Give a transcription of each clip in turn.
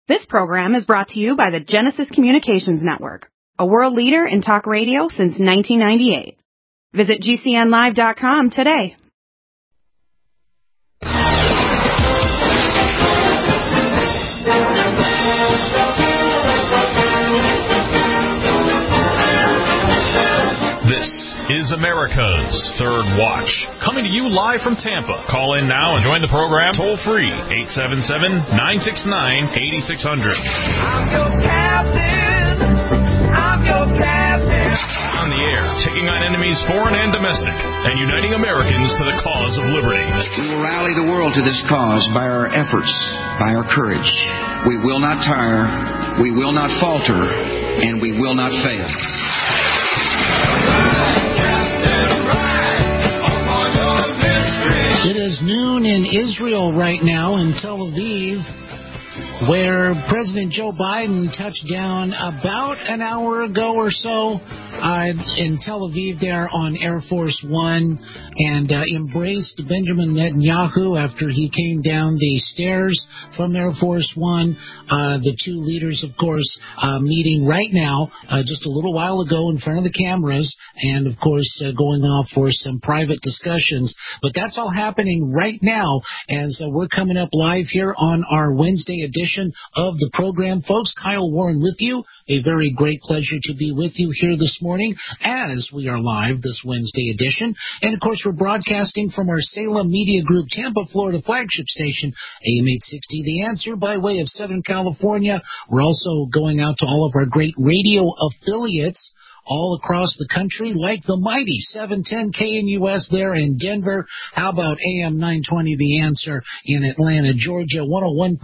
This program is brought to you by the Genesis Communications Network, a world leader in talk radio since 1998. Visit GCNlive.com today. This is America's Third Watch, coming to you live from Tampa. Call in now and join the program toll free, 877-969-8600. I'm your captain. I'm your captain. On the air, taking on enemies foreign and domestic, and uniting Americans to the cause of liberty. We will rally the world to this cause by our efforts, by our courage. We will not tire, we will not falter, and we will not fail. It is noon in Israel right now, in Tel Aviv, where President Joe Biden touched down about an hour ago or so in Tel Aviv there on Air Force One, and embraced Benjamin Netanyahu after he came down the stairs from Air Force One. The two leaders, of course, meeting right now, just a little while ago in front of the cameras, and, of course, going off for some private discussions. But that's all happening right now as we're coming up live here on our Wednesday edition of the program. Folks, Kyle Warren with you. A very great pleasure to be with you here this morning as we are live this Wednesday edition. And, of course, we're broadcasting from our Salem Media Group, Tampa, Florida flagship station, AM 860 The Answer, by way of Southern California. We're also going out to all of our great radio affiliates all across the country, like the mighty 710 KNUS there in Denver. How about AM 920 The Answer in Atlanta, Georgia, 101.5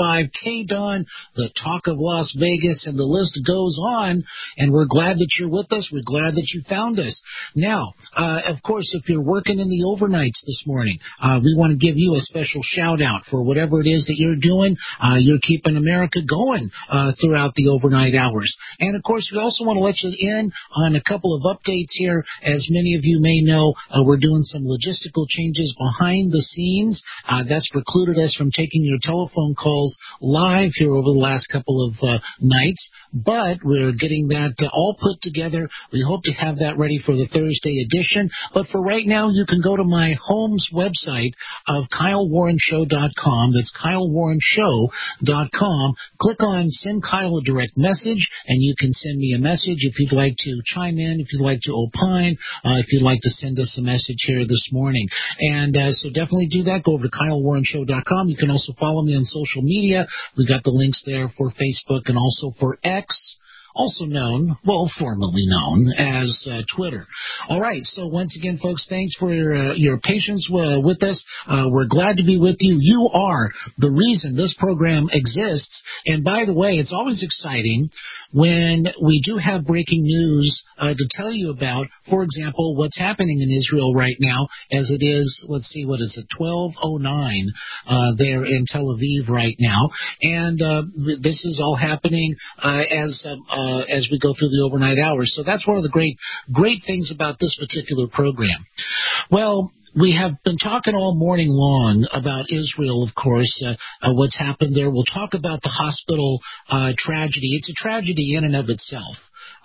KDON, the talk of Las Vegas, and the list goes on. And we're glad that you're with us. We're glad that you found us. Now, of course, if you're working in the overnights this morning, we want to give you a special shout out for whatever it is that you're doing. You're keeping America going throughout the overnight hours. And, of course, we also want to let you in on a couple of updates here. As many of you may know, we're doing some logistical changes behind the scenes. That's precluded us from taking your telephone calls live here over the last couple of nights. But we're getting that all put together. We hope to have that ready for the Thursday edition. But for right now, you can go to my home's website of KyleWarrenShow.com. That's KyleWarrenShow.com. Click on Send Kyle a Direct Message, and you can send me a message if you'd like to chime in, if you'd like to opine, if you'd like to send us a message here this morning. And so definitely do that. Go over to KyleWarrenShow.com. You can also follow me on social media. We got the links there for Facebook and also for X, also known, well, formerly known as Twitter. All right, so once again, folks, thanks for your patience with us. We're glad to be with you. You are the reason this program exists. And by the way, it's always exciting when we do have breaking news to tell you about, for example, what's happening in Israel right now, as it is, let's see, what is it, 12:09 there in Tel Aviv right now. And this is all happening as we go through the overnight hours. So that's one of the great things about this particular program. Well, we have been talking all morning long about Israel, of course, what's happened there. We'll talk about the hospital tragedy. It's a tragedy in and of itself.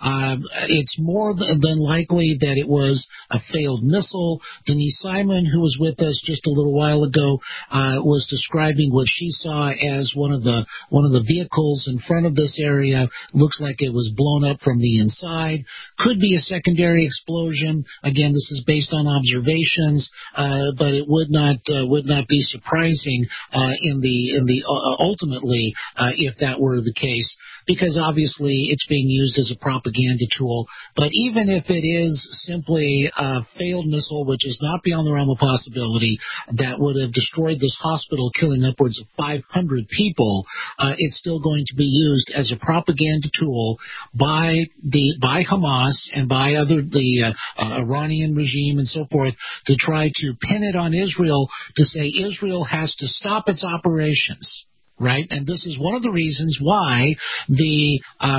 It's more than likely that it was a failed missile. Denise Simon, who was with us just a little while ago, was describing what she saw as one of the vehicles in front of this area. Looks like it was blown up from the inside. Could be a secondary explosion. Again, this is based on observations, but it would not be surprising ultimately if that were the case, because obviously it's being used as a propaganda tool. But even if it is simply a failed missile, which is not beyond the realm of possibility, that would have destroyed this hospital, killing upwards of 500 people, it's still going to be used as a propaganda tool by Hamas and by the Iranian regime and so forth, to try to pin it on Israel, to say Israel has to stop its operations. Right, and this is one of the reasons why the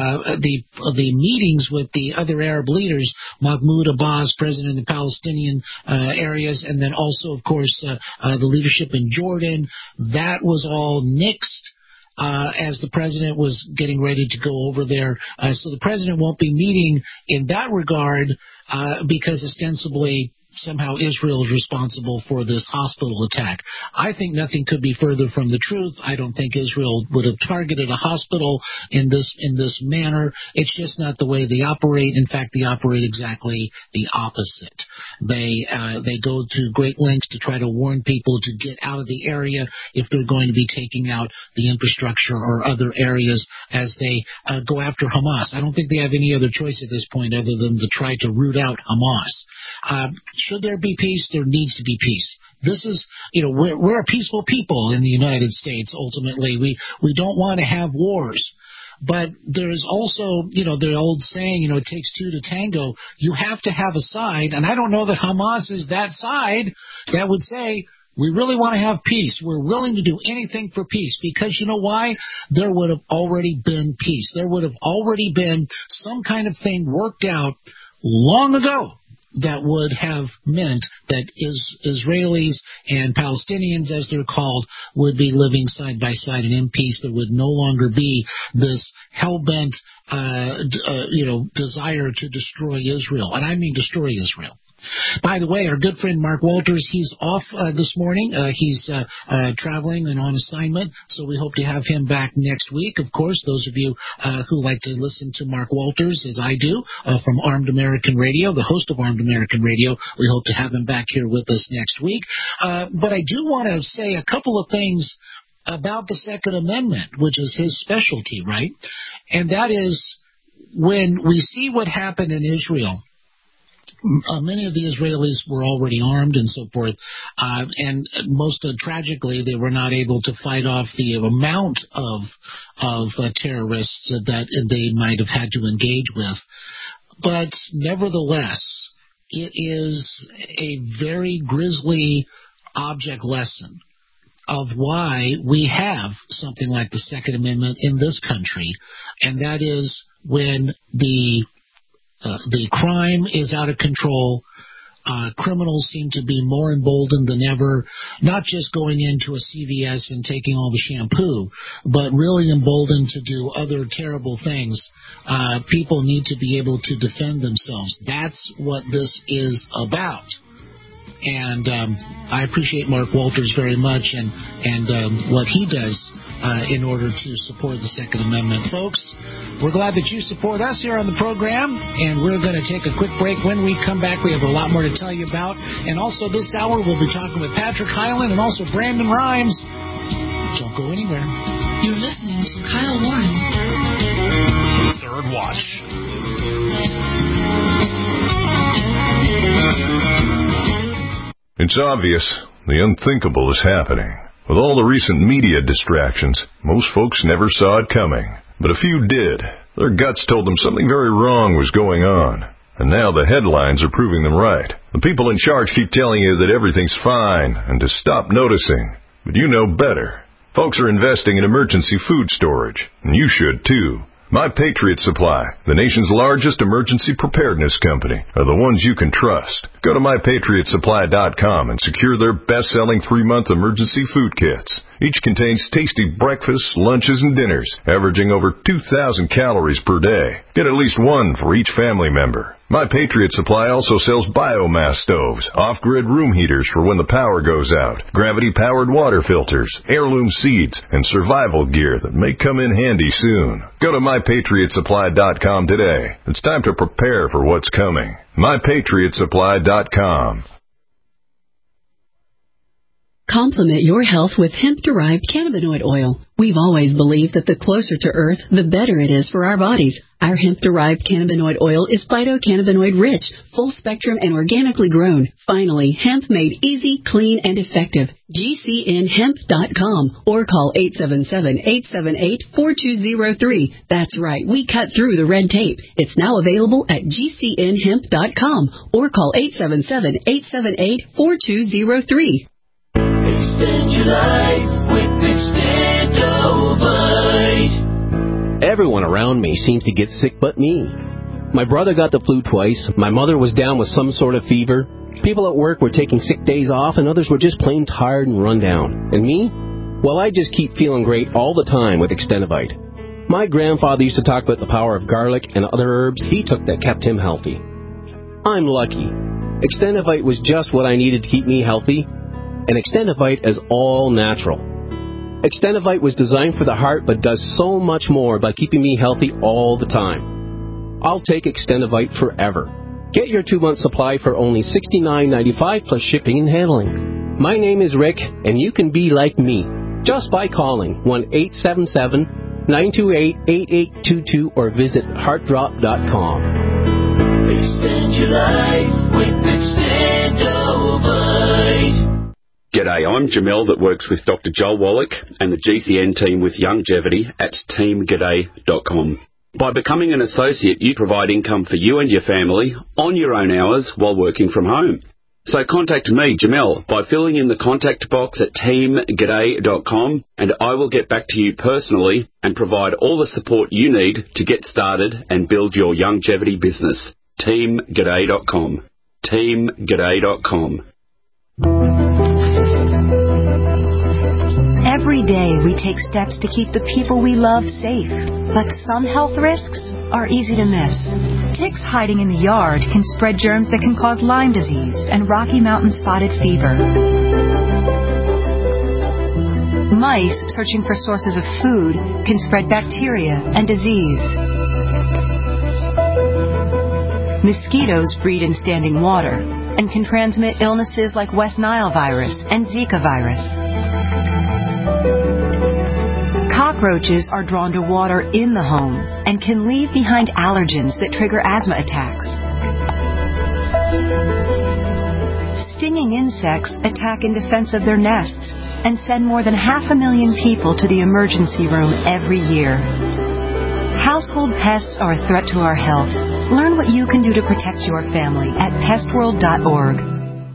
meetings with the other Arab leaders, Mahmoud Abbas, president of the Palestinian areas, and then also, of course, the leadership in Jordan, that was all nixed as the president was getting ready to go over there. So the president won't be meeting in that regard because ostensibly somehow Israel is responsible for this hospital attack. I think nothing could be further from the truth. I don't think Israel would have targeted a hospital in this manner. It's just not the way they operate. In fact, they operate exactly the opposite. They go to great lengths to try to warn people to get out of the area if they're going to be taking out the infrastructure or other areas as they go after Hamas. I don't think they have any other choice at this point other than to try to root out Hamas. Should there be peace? There needs to be peace. This is, we're a peaceful people in the United States, ultimately. We don't want to have wars. But there's also, the old saying, it takes two to tango. You have to have a side, and I don't know that Hamas is that side that would say, we really want to have peace. We're willing to do anything for peace because you know why? There would have already been peace. There would have already been some kind of thing worked out long ago that would have meant that Israelis and Palestinians, as they're called, would be living side by side and in peace. There would no longer be this hell-bent, desire to destroy Israel. And I mean destroy Israel. By the way, our good friend Mark Walters, he's off this morning. He's traveling and on assignment, so we hope to have him back next week. Of course, those of you who like to listen to Mark Walters, as I do, from Armed American Radio, the host of Armed American Radio, we hope to have him back here with us next week. But I do want to say a couple of things about the Second Amendment, which is his specialty, right? And that is when we see what happened in Israel. Many of the Israelis were already armed and so forth, and most tragically, they were not able to fight off the amount of terrorists that they might have had to engage with. But nevertheless, it is a very grisly object lesson of why we have something like the Second Amendment in this country, and that is when the crime is out of control. Criminals seem to be more emboldened than ever, not just going into a CVS and taking all the shampoo, but really emboldened to do other terrible things. People need to be able to defend themselves. That's what this is about. And I appreciate Mark Walters very much and what he does in order to support the Second Amendment. Folks, we're glad that you support us here on the program, and we're going to take a quick break. When we come back, we have a lot more to tell you about. And also this hour, we'll be talking with Patrick Hyland and also Brandon Rhymes. Don't go anywhere. You're listening to Kyle Warren. Third Watch. It's obvious the unthinkable is happening. With all the recent media distractions, most folks never saw it coming. But a few did. Their guts told them something very wrong was going on. And now the headlines are proving them right. The people in charge keep telling you that everything's fine and to stop noticing. But you know better. Folks are investing in emergency food storage, and you should too. My Patriot Supply, the nation's largest emergency preparedness company, are the ones you can trust. Go to MyPatriotSupply.com and secure their best-selling 3-month emergency food kits. Each contains tasty breakfasts, lunches, and dinners, averaging over 2,000 calories per day. Get at least one for each family member. My Patriot Supply also sells biomass stoves, off-grid room heaters for when the power goes out, gravity-powered water filters, heirloom seeds, and survival gear that may come in handy soon. Go to MyPatriotSupply.com today. It's time to prepare for what's coming. MyPatriotSupply.com. Complement your health with hemp-derived cannabinoid oil. We've always believed that the closer to Earth, the better it is for our bodies. Our hemp-derived cannabinoid oil is phytocannabinoid-rich, full-spectrum, and organically grown. Finally, hemp made easy, clean, and effective. GCNhemp.com or call 877-878-4203. That's right, we cut through the red tape. It's now available at GCNhemp.com or call 877-878-4203. Extend your life with Extendovite. Everyone around me seems to get sick but me. My brother got the flu twice. My mother was down with some sort of fever. People at work were taking sick days off, and others were just plain tired and run down. And me? Well, I just keep feeling great all the time with Extendivite. My grandfather used to talk about the power of garlic and other herbs he took that kept him healthy. I'm lucky. Extendivite was just what I needed to keep me healthy, and Extendivite is all natural. Extendivite was designed for the heart but does so much more by keeping me healthy all the time. I'll take Extendivite forever. Get your 2-month supply for only $69.95 plus shipping and handling. My name is Rick, and you can be like me just by calling 1-877-928-8822 or visit heartdrop.com. Extend your life with Extendivite. G'day, I'm Jamel that works with Dr. Joel Wallach and the GCN team with Longevity at teamg'day.com. By becoming an associate, you provide income for you and your family on your own hours while working from home. So contact me, Jamel, by filling in the contact box at teamg'day.com, and I will get back to you personally and provide all the support you need to get started and build your longevity business. teamg'day.com. teamg'day.com. Every day we take steps to keep the people we love safe, but some health risks are easy to miss. Ticks hiding in the yard can spread germs that can cause Lyme disease and Rocky Mountain spotted fever. Mice searching for sources of food can spread bacteria and disease. Mosquitoes breed in standing water and can transmit illnesses like West Nile virus and Zika virus. Cockroaches are drawn to water in the home and can leave behind allergens that trigger asthma attacks. Stinging insects attack in defense of their nests and send more than 500,000 people to the emergency room every year. Household pests are a threat to our health. Learn what you can do to protect your family at pestworld.org.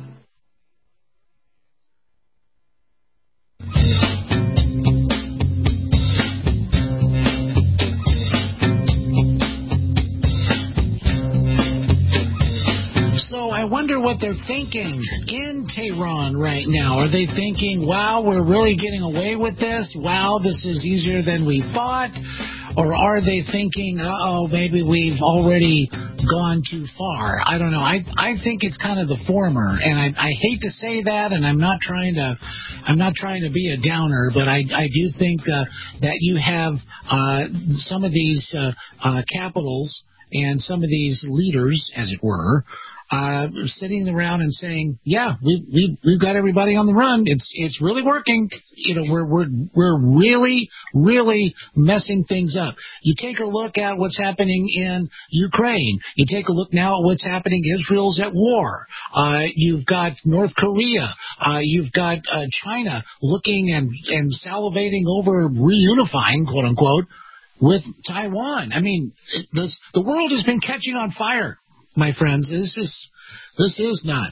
I wonder what they're thinking in Tehran right now. Are they thinking, wow, we're really getting away with this? Wow, this is easier than we thought? Or are they thinking, uh-oh, maybe we've already gone too far? I don't know. I think it's kind of the former, and I hate to say that, and I'm not trying to be a downer, but I do think that you have some of these capitals and some of these leaders, as it were, sitting around and saying, yeah, we've got everybody on the run. It's really working. You know, we're really messing things up. You take a look at what's happening in Ukraine. You take a look now at what's happening. Israel's at war. You've got North Korea. You've got China looking and salivating over reunifying, quote unquote, with Taiwan. I mean, the world has been catching on fire. My friends, this is not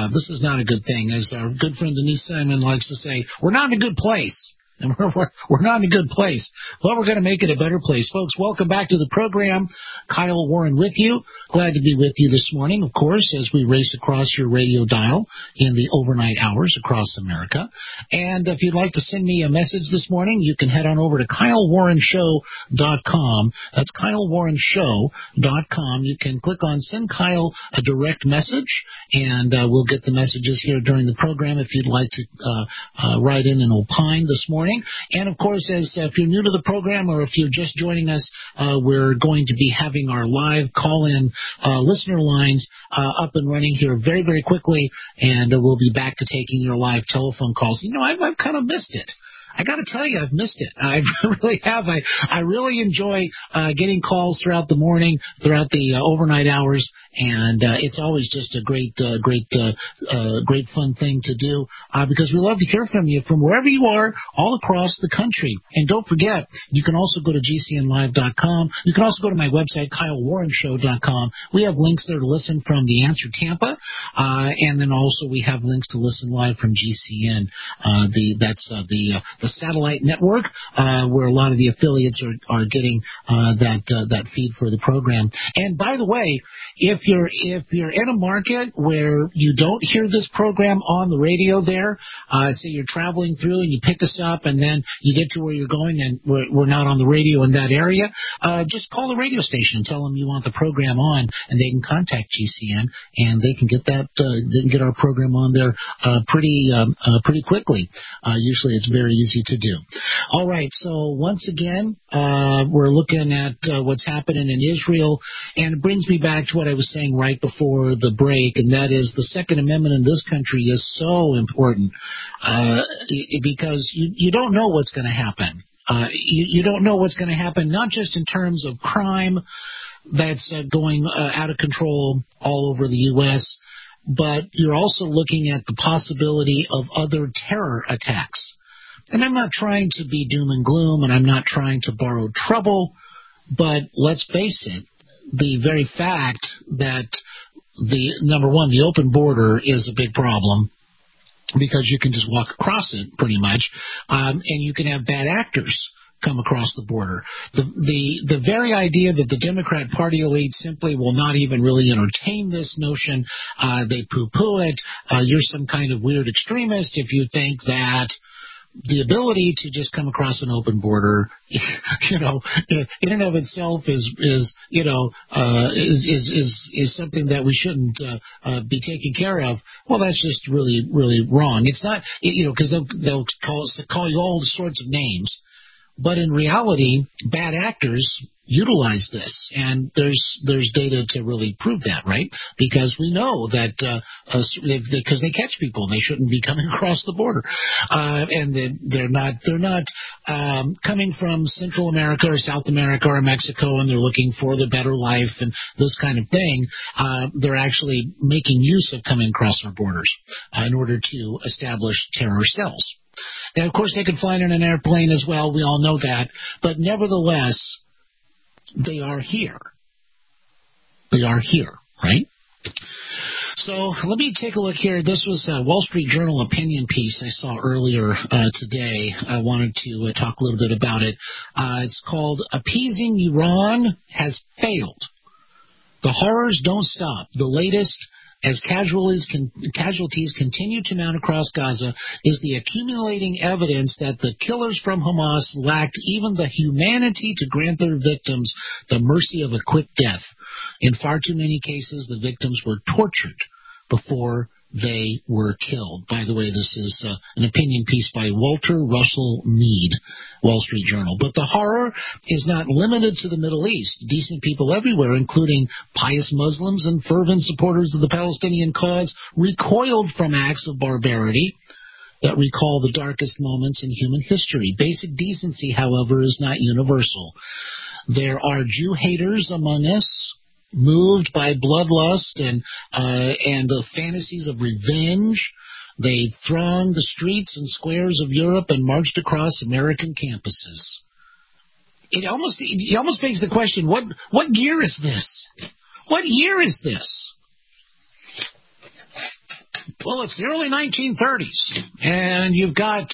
a good thing. As our good friend Denise Simon likes to say, we're not in a good place. And we're not in a good place, but we're going to make it a better place. Folks, welcome back to the program. Kyle Warren with you. Glad to be with you this morning, of course, as we race across your radio dial in the overnight hours across America. And if you'd like to send me a message this morning, you can head on over to KyleWarrenShow.com. That's KyleWarrenShow.com. You can click on Send Kyle a Direct Message, and we'll get the messages here during the program if you'd like to write in and opine this morning. And, of course, if you're new to the program or if you're just joining us, we're going to be having our live call-in listener lines up and running here very, very quickly, and we'll be back to taking your live telephone calls. You know, I've kind of missed it. I got to tell you, I've missed it. I really have. I really enjoy getting calls throughout the morning, throughout the overnight hours, and it's always just a great fun thing to do because we love to hear from you from wherever you are, all across the country. And don't forget, you can also go to GCNlive.com. You can also go to my website, KyleWarrenShow.com. We have links there to listen from The Answer Tampa, and then also we have links to listen live from GCN. That's the satellite network where a lot of the affiliates are getting that feed for the program. And by the way, if you're in a market where you don't hear this program on the radio there, say you're traveling through and you pick us up and then you get to where you're going and we're not on the radio in that area, just call the radio station and tell them you want the program on, and they can contact GCN and they can get our program on there pretty quickly. Usually it's very easy to do. All right, so once again, we're looking at what's happening in Israel, and it brings me back to what I was saying right before the break, and that is the Second Amendment in this country is so important because you don't know what's going to happen. You don't know what's going to happen, not just in terms of crime that's going out of control all over the U.S., but you're also looking at the possibility of other terror attacks. And I'm not trying to be doom and gloom, and I'm not trying to borrow trouble, but let's face it, the very fact that number one, the open border is a big problem because you can just walk across it pretty much, and you can have bad actors come across the border. The very idea that the Democrat Party elite simply will not even really entertain this notion, they poo-poo it. You're some kind of weird extremist if you think that the ability to just come across an open border, in and of itself is something that we shouldn't be taking care of. Well, that's just really, really wrong. It's not, because they'll call you all sorts of names. But in reality, bad actors utilize this, and there's data to really prove that, right? Because we know that because they catch people, they shouldn't be coming across the border, and they're not coming from Central America or South America or Mexico, and they're looking for the better life and this kind of thing. They're actually making use of coming across our borders in order to establish terror cells. Now, of course, they can fly in an airplane as well. We all know that. But nevertheless, they are here. They are here, right? So let me take a look here. This was a Wall Street Journal opinion piece I saw earlier today. I wanted to talk a little bit about it. It's called "Appeasing Iran Has Failed. The Horrors Don't Stop. The latest as casualties continue to mount across Gaza is the accumulating evidence that the killers from Hamas lacked even the humanity to grant their victims the mercy of a quick death. In far too many cases, the victims were tortured before they were killed." By the way, this is an opinion piece by Walter Russell Mead, Wall Street Journal. But the horror is not limited to the Middle East. Decent people everywhere, including pious Muslims and fervent supporters of the Palestinian cause, recoiled from acts of barbarity that recall the darkest moments in human history. Basic decency, however, is not universal. There are Jew haters among us, moved by bloodlust and the fantasies of revenge. They thronged the streets and squares of Europe and marched across American campuses. It almost begs the question, what year is this? What year is this? Well, it's the early 1930s, and you've got,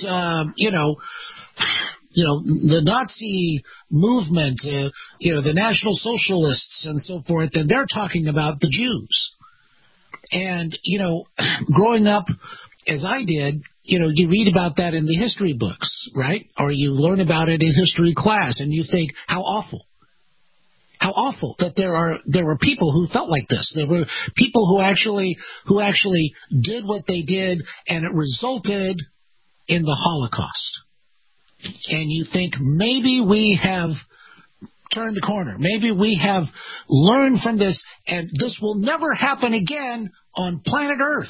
the Nazi movement, the National Socialists and so forth, and they're talking about the Jews. And, growing up as I did, you read about that in the history books, right? Or you learn about it in history class, and you think, how awful. How awful that there were people who felt like this. There were people who actually did what they did, and it resulted in the Holocaust. And you think maybe we have turned the corner. Maybe we have learned from this, and this will never happen again on planet Earth.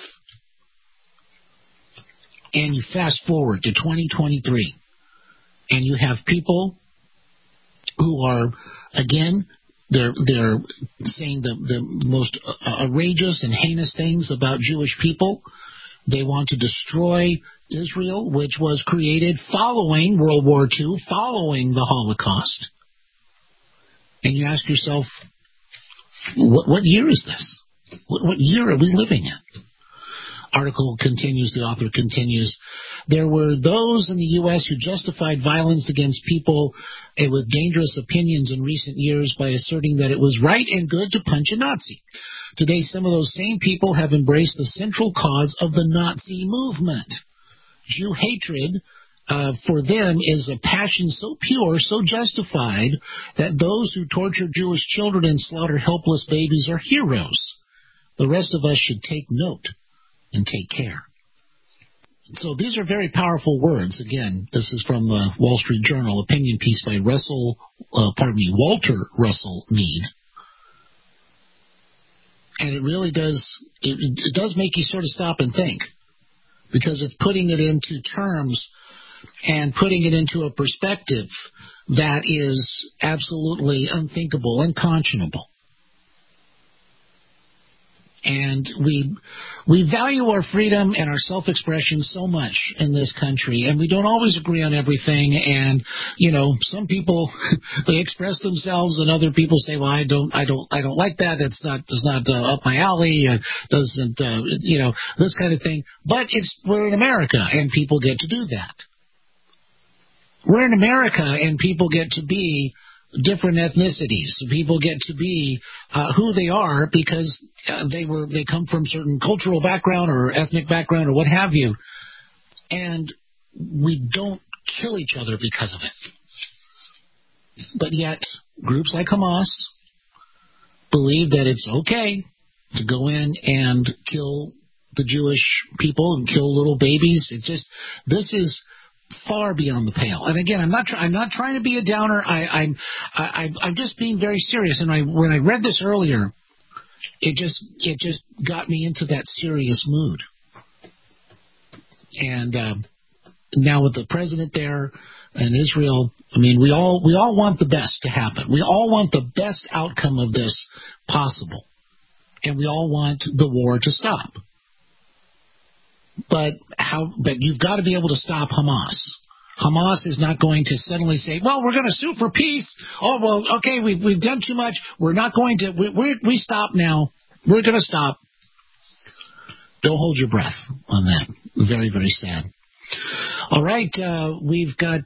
And you fast forward to 2023, and you have people who are, again, they're saying the most outrageous and heinous things about Jewish people. They want to destroy Israel, which was created following World War II, following the Holocaust. And you ask yourself, what year is this? What year are we living in? article continues, the author continues, there were those in the U.S. who justified violence against people with dangerous opinions in recent years by asserting that it was right and good to punch a Nazi. Today, some of those same people have embraced the central cause of the Nazi movement. Jew hatred for them is a passion so pure, so justified, that those who torture Jewish children and slaughter helpless babies are heroes. The rest of us should take note and take care. So these are very powerful words. Again, this is from the Wall Street Journal, opinion piece by Walter Russell Mead. And it really does, it does make you sort of stop and think, because it's putting it into terms and putting it into a perspective that is absolutely unthinkable, unconscionable. And we value our freedom and our self-expression so much in this country, and we don't always agree on everything. And some people they express themselves, and other people say, "Well, I don't like that. That's not up my alley. Doesn't this kind of thing." But we're in America, and people get to do that. We're in America, and people get to be different ethnicities. People get to be who they are because they come from certain cultural background or ethnic background or what have you, and we don't kill each other because of it. But yet, groups like Hamas believe that it's okay to go in and kill the Jewish people and kill little babies. This is far beyond the pale. And again, I'm not trying to be a downer. I'm just being very serious. And when I read this earlier, it just got me into that serious mood. And now with the president there and Israel, I mean, we all want the best to happen. We all want the best outcome of this possible, and we all want the war to stop. But you've got to be able to stop Hamas. Hamas is not going to suddenly say, "Well, we're going to sue for peace. Oh, well, okay, we've done too much. We're not going to. We stop now. We're going to stop." Don't hold your breath on that. Very, very sad. All right, we've got.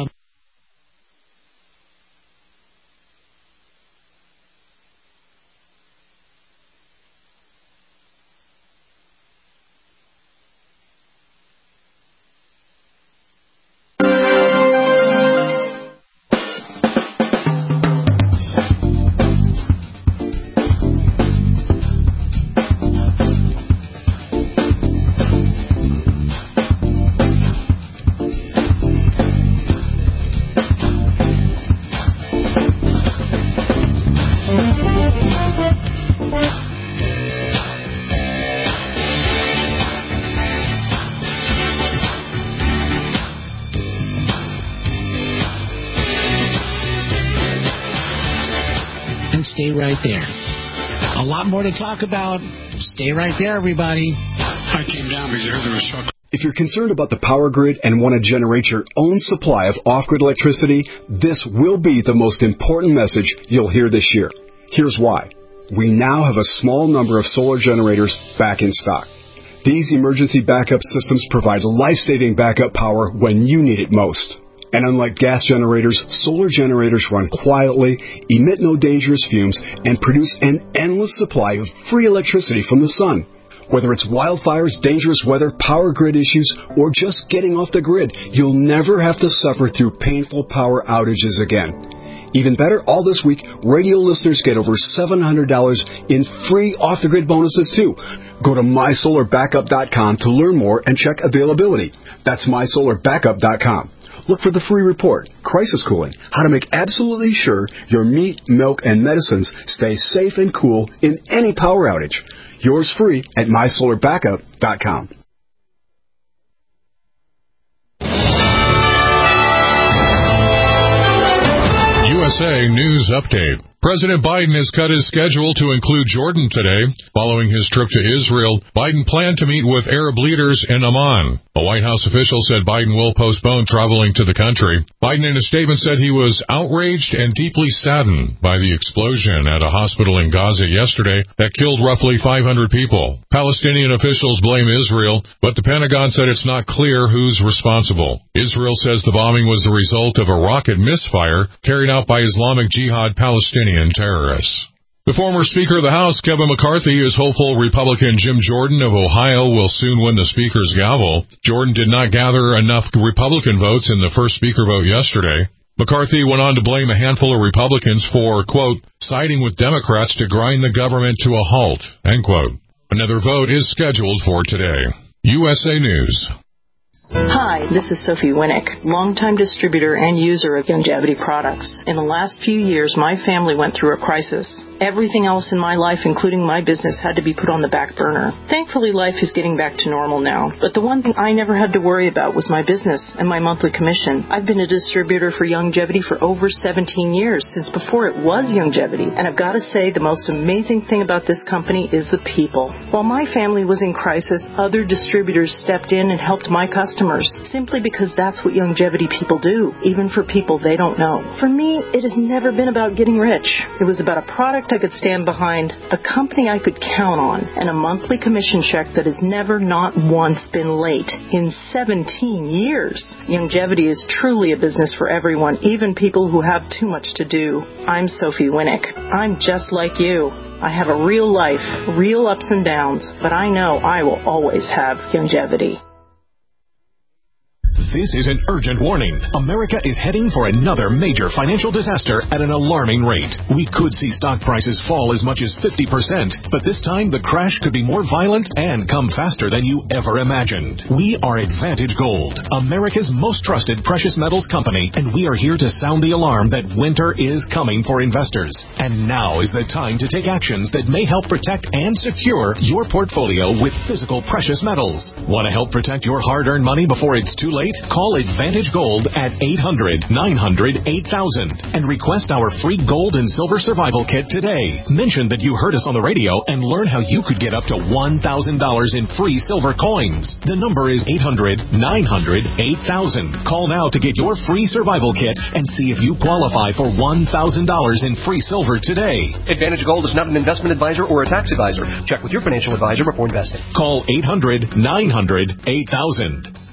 Stay right there. A lot more to talk about. Stay right there, everybody. I came down because I heard there was truck. If you're concerned about the power grid and want to generate your own supply of off-grid electricity, this will be the most important message you'll hear this year. Here's why. We now have a small number of solar generators back in stock. These emergency backup systems provide life-saving backup power when you need it most. And unlike gas generators, solar generators run quietly, emit no dangerous fumes, and produce an endless supply of free electricity from the sun. Whether it's wildfires, dangerous weather, power grid issues, or just getting off the grid, you'll never have to suffer through painful power outages again. Even better, all this week, radio listeners get over $700 in free off-the-grid bonuses, too. Go to mysolarbackup.com to learn more and check availability. That's mysolarbackup.com. Look for the free report, Crisis Cooling, how to make absolutely sure your meat, milk, and medicines stay safe and cool in any power outage. Yours free at mysolarbackup.com. USA News Update. President Biden has cut his schedule to include Jordan today. Following his trip to Israel, Biden planned to meet with Arab leaders in Amman. A White House official said Biden will postpone traveling to the country. Biden in a statement said he was outraged and deeply saddened by the explosion at a hospital in Gaza yesterday that killed roughly 500 people. Palestinian officials blame Israel, but the Pentagon said it's not clear who's responsible. Israel says the bombing was the result of a rocket misfire carried out by Islamic Jihad Palestinian terrorists. The former Speaker of the House, Kevin McCarthy, is hopeful Republican Jim Jordan of Ohio will soon win the Speaker's gavel. Jordan did not gather enough Republican votes in the first Speaker vote yesterday. McCarthy went on to blame a handful of Republicans for, quote, siding with Democrats to grind the government to a halt, end quote. Another vote is scheduled for today. USA News. Hi, this is Sophie Winnick, longtime distributor and user of Youngevity products. In the last few years, my family went through a crisis. Everything else in my life, including my business, had to be put on the back burner. Thankfully, life is getting back to normal now. But the one thing I never had to worry about was my business and my monthly commission. I've been a distributor for Youngevity for over 17 years, since before it was Youngevity. And I've got to say, the most amazing thing about this company is the people. While my family was in crisis, other distributors stepped in and helped my customers, simply because that's what Youngevity people do, even for people they don't know. For me, it has never been about getting rich. It was about a product I could stand behind, a company I could count on, and a monthly commission check that has never, not once, been late in 17 years. Youngevity is truly a business for everyone, even people who have too much to do. I'm Sophie Winnick. I'm just like you. I have a real life, real ups and downs, but I know I will always have Youngevity. This is an urgent warning. America is heading for another major financial disaster at an alarming rate. We could see stock prices fall as much as 50%, but this time the crash could be more violent and come faster than you ever imagined. We are Advantage Gold, America's most trusted precious metals company, and we are here to sound the alarm that winter is coming for investors. And now is the time to take actions that may help protect and secure your portfolio with physical precious metals. Want to help protect your hard-earned money before it's too late? Call Advantage Gold at 800-900-8000 and request our free gold and silver survival kit today. Mention that you heard us on the radio and learn how you could get up to $1,000 in free silver coins. The number is 800-900-8000. Call now to get your free survival kit and see if you qualify for $1,000 in free silver today. Advantage Gold is not an investment advisor or a tax advisor. Check with your financial advisor before investing. Call 800-900-8000.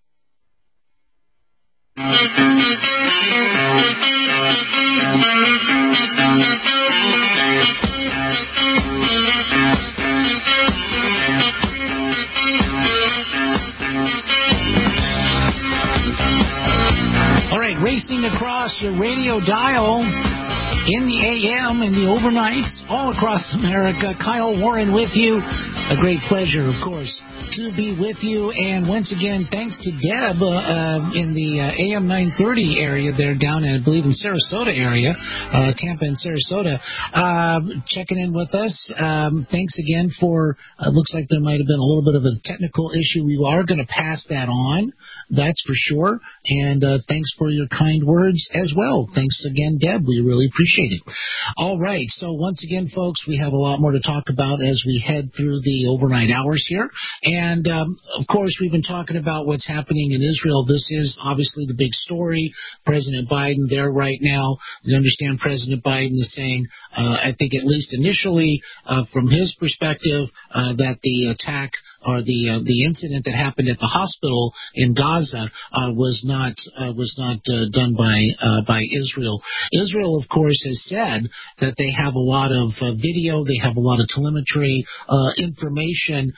All right, racing across your radio dial in the AM and the overnights all across America. Kyle Warren with you. A great pleasure, of course, to be with you. And once again, thanks to Deb in the AM 930 area there down in, I believe, in Sarasota area, Tampa and Sarasota, checking in with us. Thanks again for, looks like there might have been a little bit of a technical issue. We are going to pass that on, that's for sure. And thanks for your kind words as well. Thanks again, Deb. We really appreciate it. All right. So once again, folks, we have a lot more to talk about as we head through the overnight hours here. And, of course, we've been talking about what's happening in Israel. This is obviously the big story. President Biden there right now. We understand President Biden is saying, I think at least initially, from his perspective, that the attack or the incident that happened at the hospital in Gaza was not done by Israel. Israel, of course, has said that they have a lot of video, they have a lot of telemetry information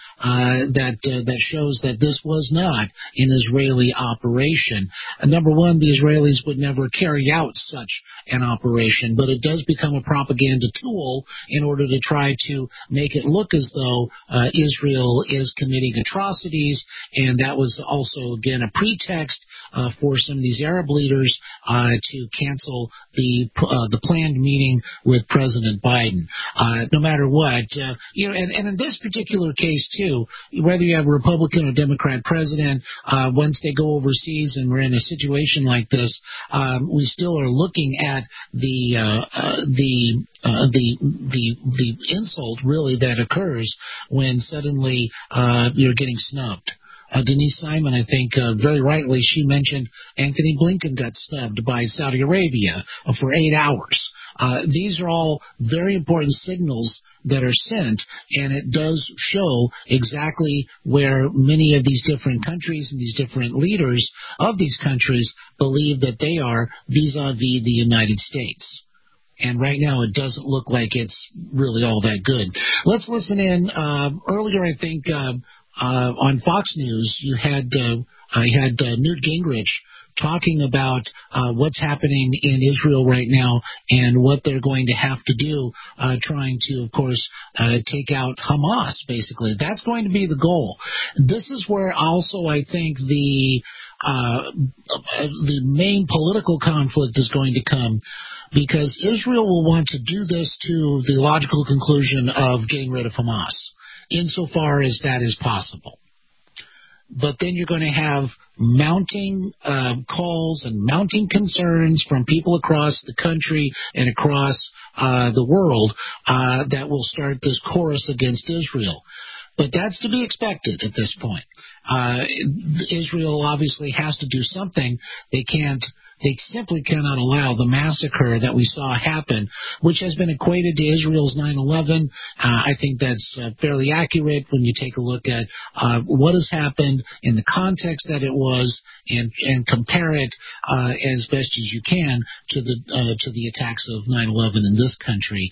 that shows that this was not an Israeli operation. Number one, the Israelis would never carry out such an operation, but it does become a propaganda tool in order to try to make it look as though Israel is committing atrocities, and that was also, again, a pretext for some of these Arab leaders to cancel the planned meeting with President Biden. No matter what, and in this particular case too, whether you have a Republican or Democrat president, once they go overseas and we're in a situation like this, we still are looking at the insult really that occurs when suddenly you're getting snubbed. Denise Simon, I think, very rightly, she mentioned Anthony Blinken got snubbed by Saudi Arabia for 8 hours. These are all very important signals that are sent, and it does show exactly where many of these different countries and these different leaders of these countries believe that they are vis-a-vis the United States. And right now it doesn't look like it's really all that good. Let's listen in. Earlier, I think, on Fox News, you had Newt Gingrich talking about what's happening in Israel right now and what they're going to have to do, trying to, of course, take out Hamas, basically. That's going to be the goal. This is where also I think the main political conflict is going to come, because Israel will want to do this to the logical conclusion of getting rid of Hamas, insofar as that is possible. But then you're going to have mounting calls and mounting concerns from people across the country and across the world that will start this chorus against Israel. But that's to be expected at this point. Israel obviously has to do something. They simply cannot allow the massacre that we saw happen, which has been equated to Israel's 9/11. I think that's fairly accurate when you take a look at what has happened in the context that it was, and compare it as best as you can to the attacks of 9/11 in this country.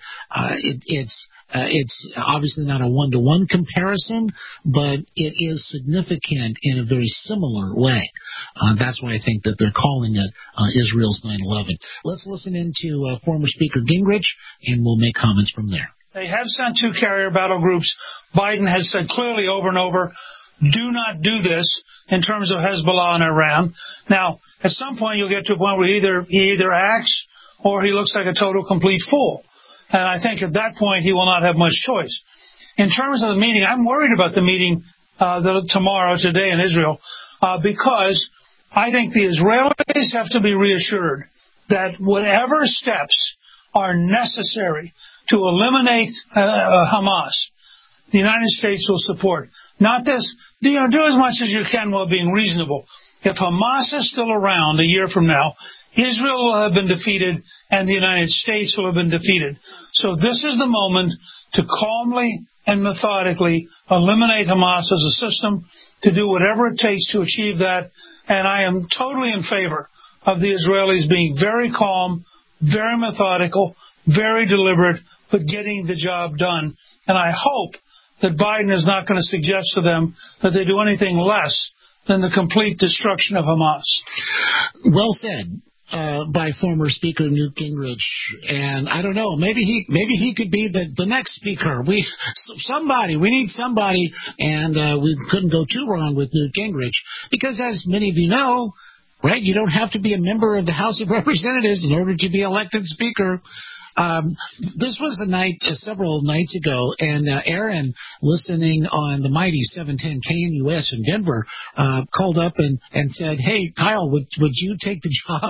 It's obviously not a one-to-one comparison, but it is significant in a very similar way. That's why I think that they're calling it Israel's 9/11. Let's listen into former Speaker Gingrich, and we'll make comments from there. They have sent 2 carrier battle groups. Biden has said clearly over and over, do not do this in terms of Hezbollah and Iran. Now, at some point you'll get to a point where he either acts or he looks like a total complete fool. And I think at that point he will not have much choice. In terms of the meeting, I'm worried about the meeting today in Israel, because I think the Israelis have to be reassured that whatever steps are necessary to eliminate Hamas, the United States will support. Not this, do as much as you can while being reasonable. If Hamas is still around a year from now, Israel will have been defeated and the United States will have been defeated. So this is the moment to calmly and methodically eliminate Hamas as a system, to do whatever it takes to achieve that. And I am totally in favor of the Israelis being very calm, very methodical, very deliberate, but getting the job done. And I hope that Biden is not going to suggest to them that they do anything less than the complete destruction of Hamas. Well said. By former Speaker Newt Gingrich, and I don't know, maybe he could be the next speaker. We need somebody, and we couldn't go too wrong with Newt Gingrich, because as many of you know, right, you don't have to be a member of the House of Representatives in order to be elected speaker. This was a night several nights ago, and Aaron, listening on the mighty 710 KNUS in Denver, called up and said, "Hey, Kyle, would you take the job?"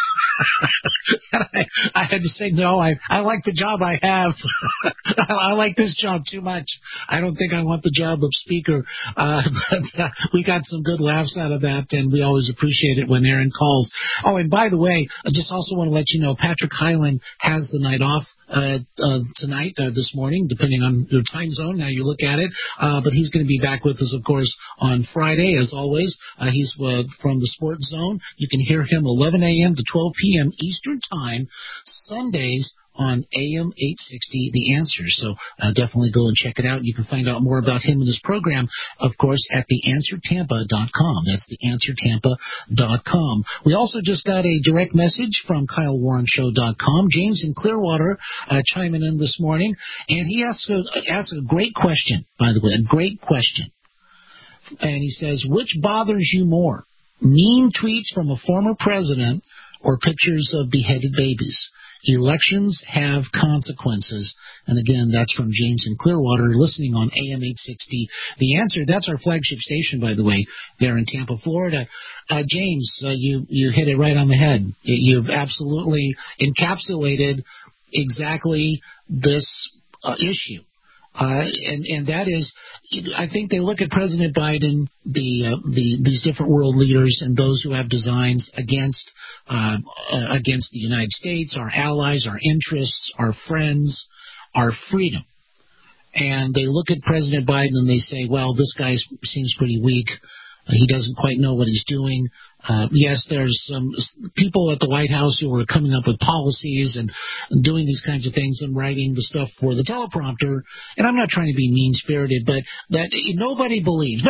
I had to say, no, I like the job I have. I like this job too much. I don't think I want the job of speaker. But we got some good laughs out of that, and we always appreciate it when Aaron calls. Oh, and by the way, I just also want to let you know, Patrick Hyland has the night off tonight, this morning, depending on your time zone, how you look at it. But he's going to be back with us, of course, on Friday, as always. He's from the Sports Zone. You can hear him 11 a.m. to 12 p.m. Eastern Time, Sundays on AM 860, The Answer. So definitely go and check it out. You can find out more about him and his program, of course, at theanswertampa.com. That's theanswertampa.com. We also just got a direct message from KyleWarrenShow.com. James in Clearwater chiming in this morning, and he asked a great question, by the way, a great question. And he says, which bothers you more, mean tweets from a former president or pictures of beheaded babies? Elections have consequences. And again, that's from James in Clearwater, listening on AM 860. The Answer, that's our flagship station, by the way, there in Tampa, Florida. James, you hit it right on the head. You've absolutely encapsulated exactly this issue. and that is, I think they look at President Biden, these different world leaders, and those who have designs against the United States, our allies, our interests, our friends, our freedom. And they look at President Biden and they say, well, this guy seems pretty weak. He doesn't quite know what he's doing. Yes, there's some people at the White House who are coming up with policies and doing these kinds of things and writing the stuff for the teleprompter. And I'm not trying to be mean-spirited, but that nobody believes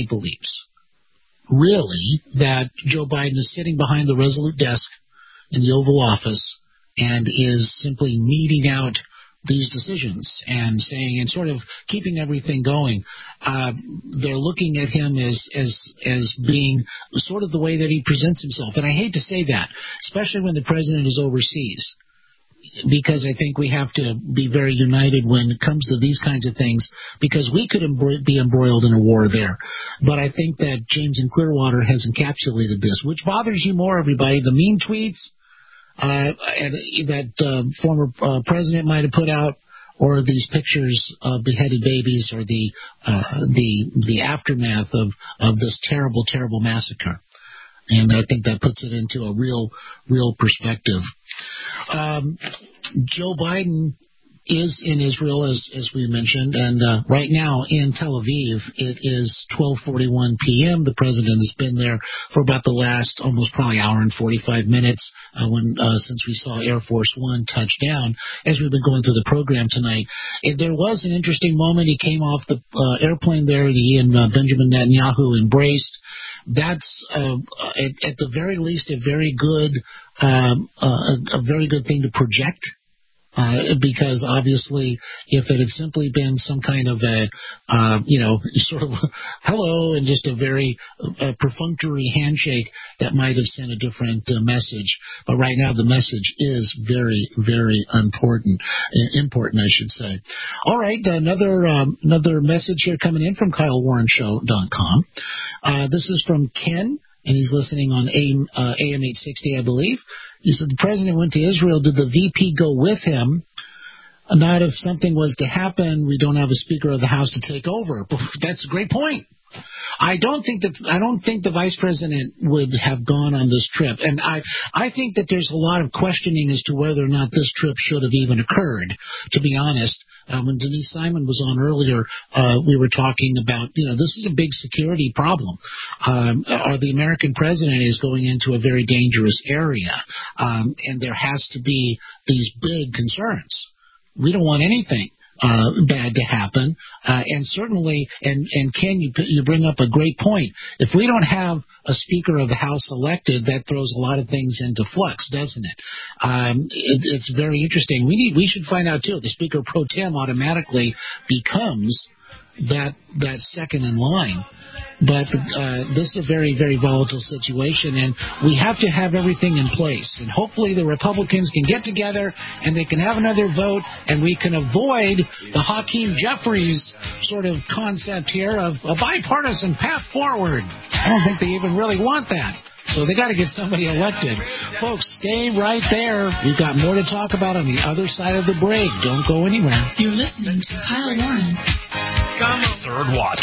really that Joe Biden is sitting behind the Resolute desk in the Oval Office and is simply meting out these decisions and saying and sort of keeping everything going. They're looking at him as being sort of the way that he presents himself. And I hate to say that, especially when the president is overseas, because I think we have to be very united when it comes to these kinds of things, because we could be embroiled in a war there. But I think that James in Clearwater has encapsulated this. Which bothers you more, everybody, the mean tweets that former president might have put out, or these pictures of beheaded babies, or the aftermath of this terrible, terrible massacre? And I think that puts it into a real perspective. Joe Biden is in Israel, as we mentioned, and right now in Tel Aviv, it is 12:41 p.m. The president has been there for about the last almost probably hour and 45 minutes since we saw Air Force One touch down. As we've been going through the program tonight, there was an interesting moment. He came off the airplane there, and he and Benjamin Netanyahu embraced. That's at the very least a very good thing to project. Because obviously, if it had simply been some kind of a, sort of hello and just a very perfunctory handshake, that might have sent a different message. But right now, the message is very, very important, I should say. All right, another message here coming in from KyleWarrenShow.com. This is from Ken, and he's listening on AM 860, I believe. He said the president went to Israel. Did the VP go with him? Not if something was to happen. We don't have a Speaker of the House to take over. That's a great point. I don't think the vice president would have gone on this trip, and I think that there's a lot of questioning as to whether or not this trip should have even occurred. To be honest, when Denise Simon was on earlier, we were talking about this is a big security problem. The American president is going into a very dangerous area, and there has to be these big concerns. We don't want anything bad to happen, and certainly, and Ken, you bring up a great point. If we don't have a Speaker of the House elected, that throws a lot of things into flux, doesn't it? It's very interesting. We should find out too. The Speaker pro tem automatically becomes that second in line. But this is a very, very volatile situation, and we have to have everything in place. And hopefully the Republicans can get together and they can have another vote, and we can avoid the Hakeem Jeffries sort of concept here of a bipartisan path forward. I don't think they even really want that. So they got to get somebody elected. Folks, stay right there. We've got more to talk about on the other side of the break. Don't go anywhere. You're listening to Kyle Warren. Third Watch.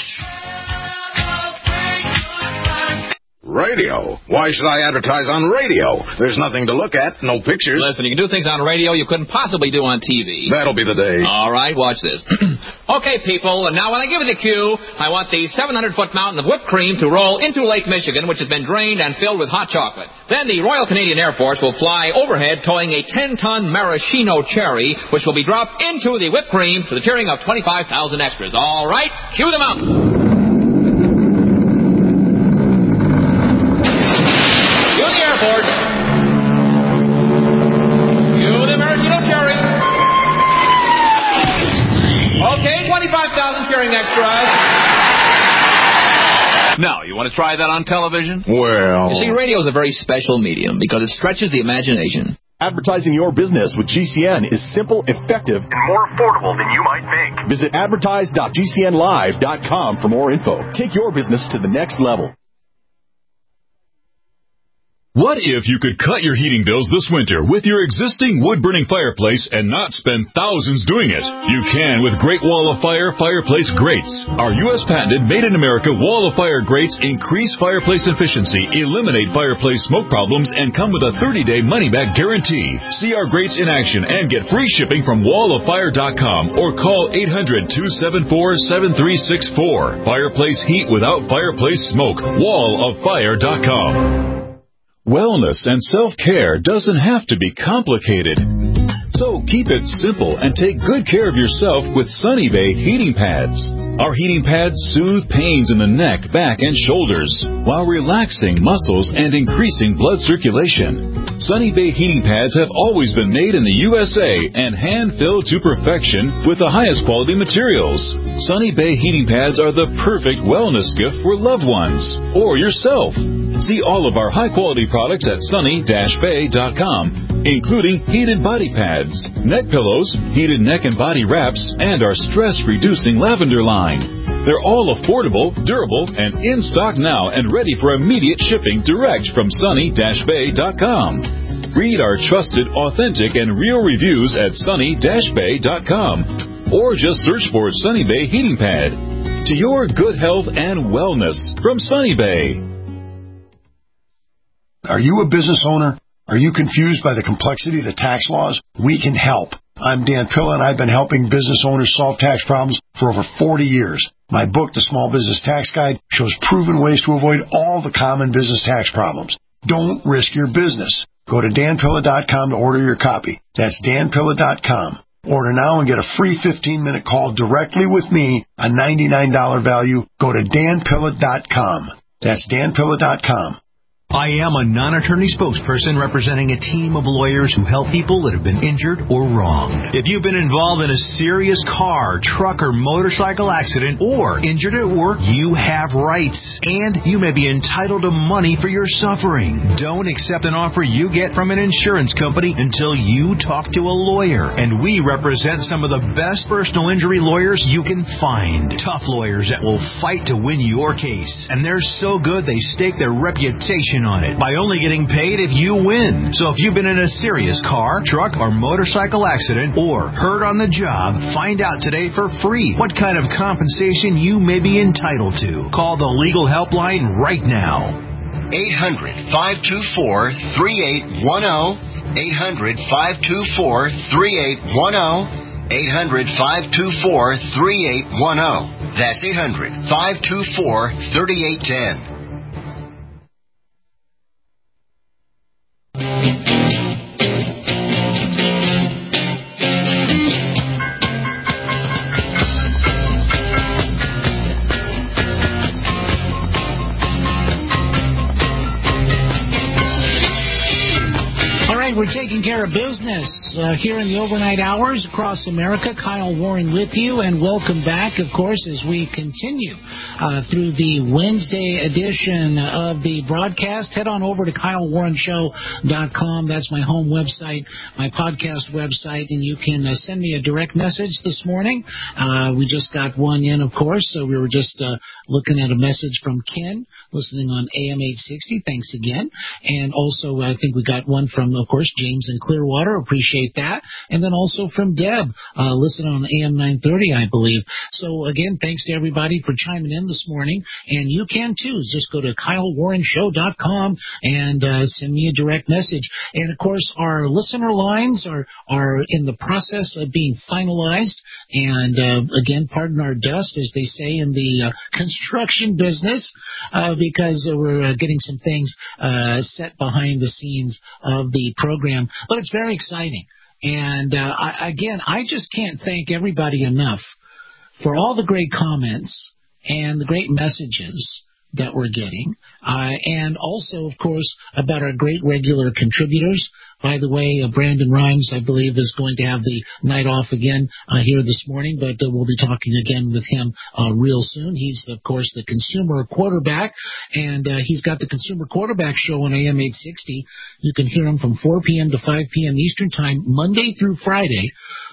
Radio? Why should I advertise on radio? There's nothing to look at, no pictures. Listen, you can do things on radio you couldn't possibly do on TV. That'll be the day. All right, watch this. Okay, people, and now when I give you the cue, I want the 700-foot mountain of whipped cream to roll into Lake Michigan, which has been drained and filled with hot chocolate. Then the Royal Canadian Air Force will fly overhead towing a 10-ton maraschino cherry, which will be dropped into the whipped cream to the cheering of 25,000 extras. All right, cue the mountain. Okay, 25,000 cheering extras. Now, you want to try that on television? Well... You see, radio is a very special medium because it stretches the imagination. Advertising your business with GCN is simple, effective, and more affordable than you might think. Visit advertise.gcnlive.com for more info. Take your business to the next level. What if you could cut your heating bills this winter with your existing wood-burning fireplace and not spend thousands doing it? You can with Great Wall of Fire fireplace grates. Our U.S. patented made-in-America Wall of Fire grates increase fireplace efficiency, eliminate fireplace smoke problems, and come with a 30-day money-back guarantee. See our grates in action and get free shipping from walloffire.com or call 800-274-7364. Fireplace heat without fireplace smoke. walloffire.com. Wellness and self-care doesn't have to be complicated. So keep it simple and take good care of yourself with Sunny Bay heating pads. Our heating pads soothe pains in the neck, back, and shoulders while relaxing muscles and increasing blood circulation. Sunny Bay heating pads have always been made in the USA and hand-filled to perfection with the highest quality materials. Sunny Bay heating pads are the perfect wellness gift for loved ones or yourself. See all of our high-quality products at sunny-bay.com, including heated body pads, neck pillows, heated neck and body wraps, and our stress-reducing lavender line. They're all affordable, durable, and in stock now and ready for immediate shipping direct from sunny-bay.com. Read our trusted, authentic, and real reviews at sunny-bay.com or just search for Sunny Bay Heating Pad. To your good health and wellness from Sunny Bay. Are you a business owner? Are you confused by the complexity of the tax laws? We can help. I'm Dan Pilla, and I've been helping business owners solve tax problems for over 40 years. My book, The Small Business Tax Guide, shows proven ways to avoid all the common business tax problems. Don't risk your business. Go to danpilla.com to order your copy. That's danpilla.com. Order now and get a free 15-minute call directly with me, a $99 value. Go to danpilla.com. That's danpilla.com. I am a non-attorney spokesperson representing a team of lawyers who help people that have been injured or wronged. If you've been involved in a serious car, truck, or motorcycle accident or injured at work, you have rights, and you may be entitled to money for your suffering. Don't accept an offer you get from an insurance company until you talk to a lawyer, and we represent some of the best personal injury lawyers you can find. Tough lawyers that will fight to win your case, and they're so good they stake their reputation on it by only getting paid if you win. So if you've been in a serious car, truck, or motorcycle accident or hurt on the job, find out today for free what kind of compensation you may be entitled to. Call the legal helpline right now. 800-524-3810. 800-524-3810. 800-524-3810. That's 800-524-3810. We're taking care of business here in the overnight hours across America. Kyle Warren with you, and welcome back, of course, as we continue through the Wednesday edition of the broadcast. Head on over to KyleWarrenShow.com. That's my home website, my podcast website, and you can send me a direct message this morning. We just got one in, of course, so we were just looking at a message from Ken, listening on AM 860. Thanks again. And also, I think we got one from, of course, James in Clearwater. Appreciate that. And then also from Deb, listening on AM 930, I believe. So, again, thanks to everybody for chiming in this morning. And you can, too. Just go to KyleWarrenShow.com and send me a direct message. And, of course, our listener lines are in the process of being finalized. And, again, pardon our dust, as they say in the construction business, because we're getting some things set behind the scenes of the program. But it's very exciting. And, I just can't thank everybody enough for all the great comments and the great messages that we're getting. And also, of course, about our great regular contributors. By the way, Brandon Rhymes, I believe, is going to have the night off again here this morning, but we'll be talking again with him real soon. He's, of course, the consumer quarterback, and he's got the Consumer Quarterback Show on AM 860. You can hear him from 4 p.m. to 5 p.m. Eastern Time, Monday through Friday,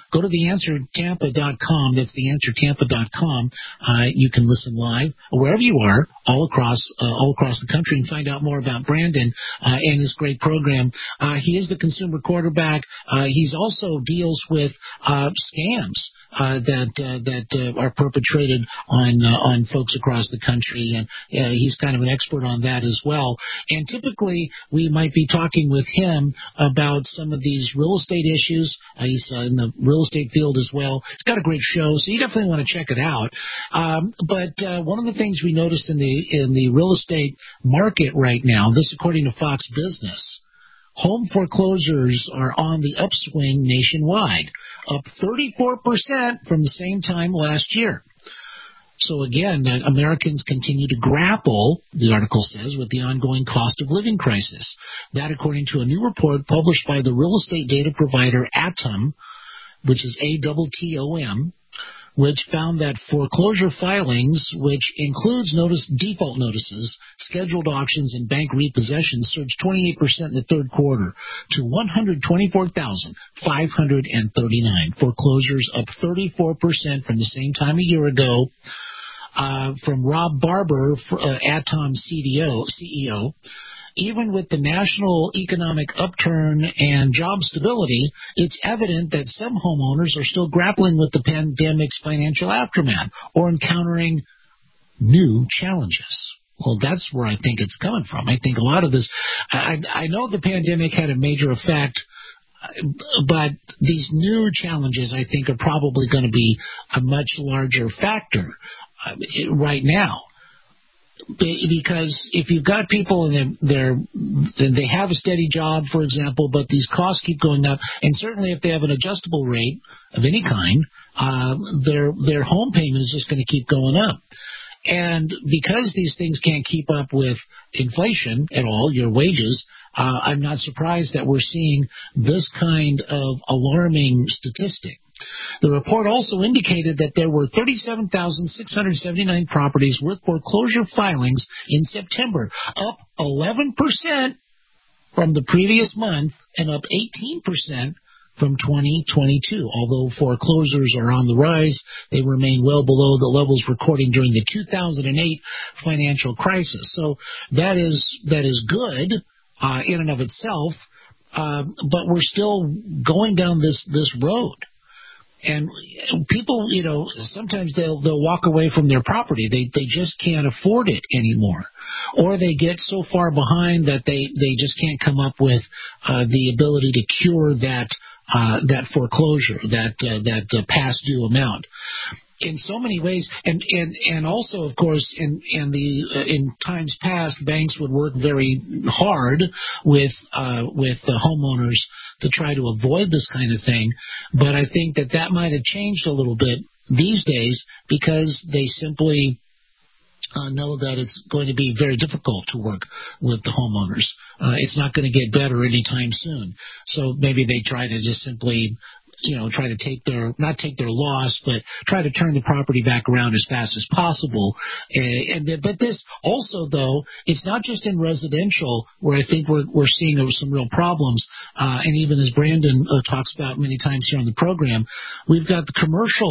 go to theanswertampa.com. That's theanswertampa.com. You can listen live wherever you are, all across the country, and find out more about Brandon and his great program. He is the consumer quarterback. He's also deals with scams that are perpetrated on folks across the country, and he's kind of an expert on that as well. And typically, we might be talking with him about some of these real estate issues. He's in the real estate field as well. He's got a great show, so you definitely want to check it out. But one of the things we noticed in the real estate market right now, this according to Fox Business, home foreclosures are on the upswing nationwide, up 34% from the same time last year. So again, Americans continue to grapple, the article says, with the ongoing cost of living crisis. That according to a new report published by the real estate data provider Atom, which is ATTOM, which found that foreclosure filings, which includes default notices, scheduled auctions, and bank repossessions, surged 28% in the third quarter to 124,539. Foreclosures up 34% from the same time a year ago. From Rob Barber, Atom CEO, even with the national economic upturn and job stability, it's evident that some homeowners are still grappling with the pandemic's financial aftermath or encountering new challenges. Well, that's where I think it's coming from. I think a lot of this, I know the pandemic had a major effect, but these new challenges, I think, are probably going to be a much larger factor right now. Because if you've got people and they have a steady job, for example, but these costs keep going up, and certainly if they have an adjustable rate of any kind, their home payment is just going to keep going up. And because these things can't keep up with inflation at all, your wages, I'm not surprised that we're seeing this kind of alarming statistic. The report also indicated that there were 37,679 properties with foreclosure filings in September, up 11% from the previous month and up 18% from 2022. Although foreclosures are on the rise, they remain well below the levels recorded during the 2008 financial crisis. So that is good in and of itself, but we're still going down this road. And people, sometimes they'll walk away from their property. They just can't afford it anymore. Or they get so far behind that they just can't come up with the ability to cure that foreclosure, that past due amount. In so many ways, and also, of course, in times past, banks would work very hard with the homeowners to try to avoid this kind of thing. But I think that might have changed a little bit these days because they simply know that it's going to be very difficult to work with the homeowners. It's not going to get better anytime soon. So maybe they try to just simply try to not take their loss, but try to turn the property back around as fast as possible. But this also, though, it's not just in residential where I think we're seeing some real problems. And even as Brandon talks about many times here on the program, we've got the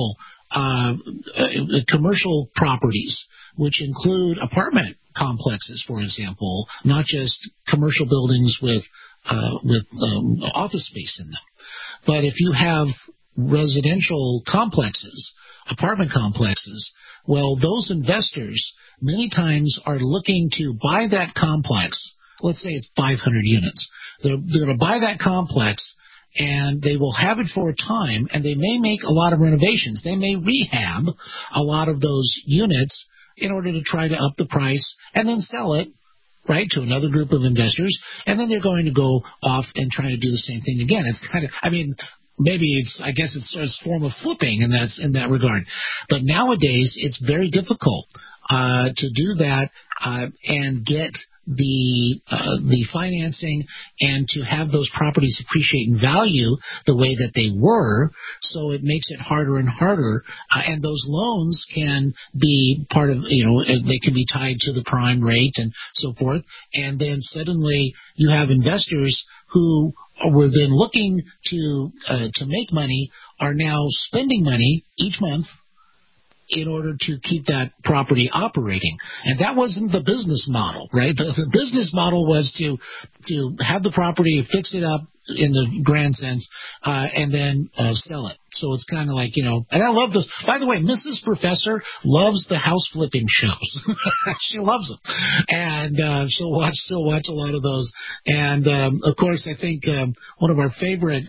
commercial properties, which include apartment complexes, for example, not just commercial buildings with office space in them. But if you have residential complexes, apartment complexes, well, those investors many times are looking to buy that complex. Let's say it's 500 units. They're going to buy that complex, and they will have it for a time, and they may make a lot of renovations. They may rehab a lot of those units in order to try to up the price and then sell it, right, to another group of investors, and then they're going to go off and try to do the same thing again. It's kind of, maybe it's a form of flipping in that regard. But nowadays, it's very difficult to do that and get the financing and to have those properties appreciate in value the way that they were. So it makes it harder and harder. And those loans can be part of, they can be tied to the prime rate and so forth. And then suddenly you have investors who were then looking to make money are now spending money each month in order to keep that property operating. And that wasn't the business model, right? The business model was to have the property, fix it up in the grand sense, and then sell it. So it's kind of like, and I love this. By the way, Mrs. Professor loves the house flipping shows. She loves them. And she'll watch a lot of those. And, of course, I think one of our favorite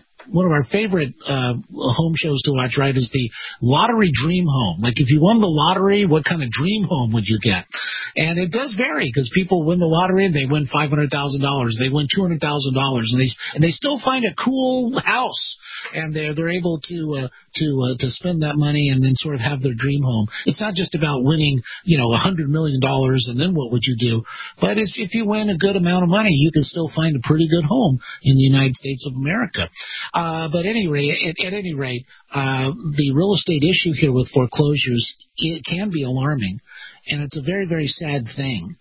home shows to watch, right, is the Lottery Dream Home. Like, if you won the lottery, what kind of dream home would you get? And it does vary, because people win the lottery and they win $500,000, they win $200,000, and they still find a cool house, and they're able to spend that money and then sort of have their dream home. It's not just about winning, $100 million and then what would you do? But if you win a good amount of money, you can still find a pretty good home in the United States of America. But at any rate, the real estate issue here with foreclosures, it can be alarming, and it's a very, very sad thing.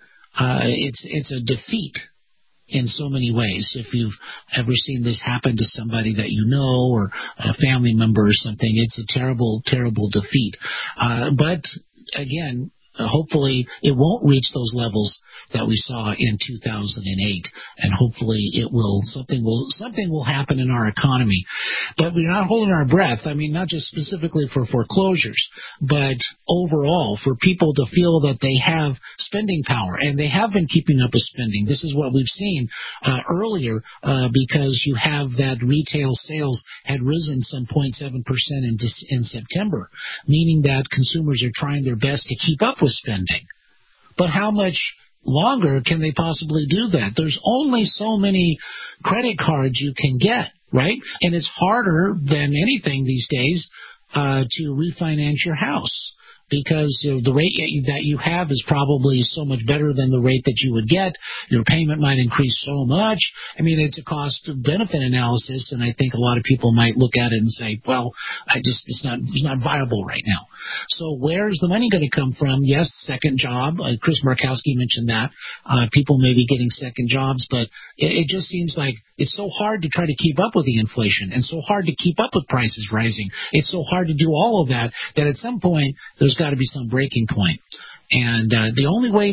It's a defeat in so many ways. If you've ever seen this happen to somebody that you know, or a family member or something, it's a terrible, terrible defeat. But again, hopefully it won't reach those levels that we saw in 2008, and hopefully something will happen in our economy. But we're not holding our breath. I mean, not just specifically for foreclosures, but overall for people to feel that they have spending power, and they have been keeping up with spending. This is what we've seen earlier, because you have that retail sales had risen some 0.7% in September, meaning that consumers are trying their best to keep up with spending. But how much longer can they possibly do that? There's only so many credit cards you can get, right? And it's harder than anything these days to refinance your house, because the rate that you have is probably so much better than the rate that you would get. Your payment might increase so much. I mean, it's a cost-benefit analysis, and I think a lot of people might look at it and say, well, it's not viable right now. So where's the money going to come from? Yes, second job. Chris Markowski mentioned that. People may be getting second jobs, but it just seems like it's so hard to try to keep up with the inflation, and so hard to keep up with prices rising. It's so hard to do all of that at some point there's got to be some breaking point. And the only way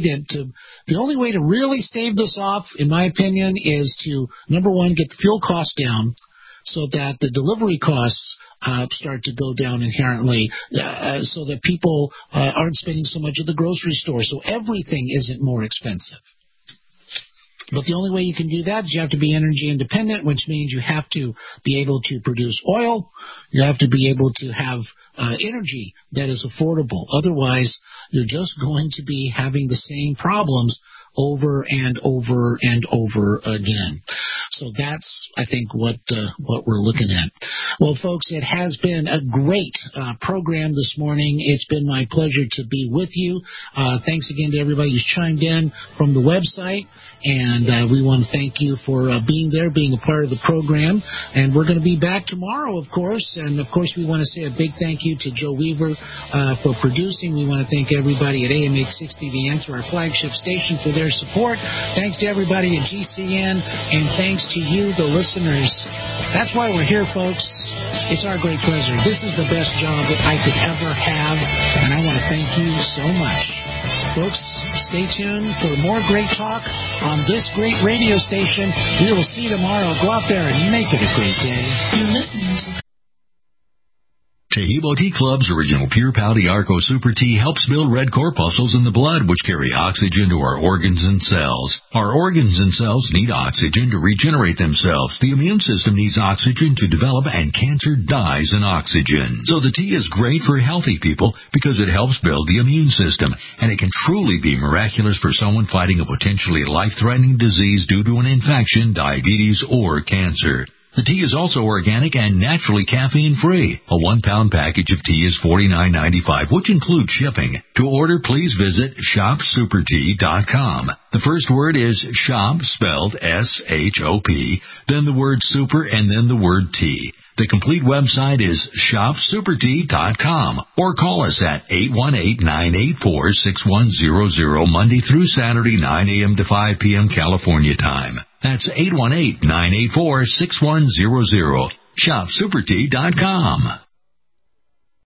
to really stave this off, in my opinion, is to, number one, get the fuel costs down, so that the delivery costs start to go down inherently, so that people aren't spending so much at the grocery store, so everything isn't more expensive. But the only way you can do that is you have to be energy independent, which means you have to be able to produce oil. You have to be able to have energy that is affordable. Otherwise, you're just going to be having the same problems over and over and over again. So that's, I think, what we're looking at. Well, folks, it has been a great program this morning. It's been my pleasure to be with you. Thanks again to everybody who's chimed in from the website. And we want to thank you for being there, being a part of the program. And we're going to be back tomorrow, of course. And, of course, we want to say a big thank you to Joe Weaver for producing. We want to thank everybody at AM 860, The Answer, our flagship station, for their support. Thanks to everybody at GCN. And thanks to you, the listeners. That's why we're here, folks. It's our great pleasure. This is the best job that I could ever have. And I want to thank you so much. Folks, stay tuned for more great talk on this great radio station. We will see you tomorrow. Go out there and make it a great day. You're listening to Taheebo Tea Club's original Pure Pouty Arco Super Tea helps build red corpuscles in the blood, which carry oxygen to our organs and cells. Our organs and cells need oxygen to regenerate themselves. The immune system needs oxygen to develop, and cancer dies in oxygen. So the tea is great for healthy people because it helps build the immune system, and it can truly be miraculous for someone fighting a potentially life-threatening disease due to an infection, diabetes, or cancer. The tea is also organic and naturally caffeine-free. A 1-pound package of tea is $49.95, which includes shipping. To order, please visit shopsupertea.com. The first word is shop, spelled S-H-O-P, then the word super, and then the word tea. The complete website is shopsupertea.com or call us at 818-984-6100 Monday through Saturday, 9 a.m. to 5 p.m. California time. That's 818-984-6100. Shopsupertea.com.